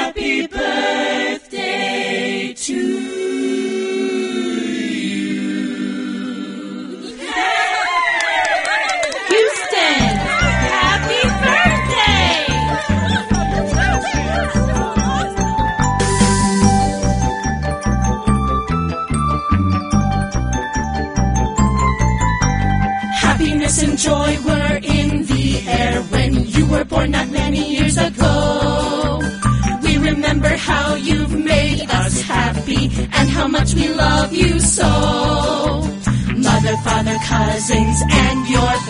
Happy birthday to you. Houston, happy birthday! Happiness and joy were in the air when you were born not many years ago. We remember how you've made us happy and how much we love you so. Mother, father, cousins, and your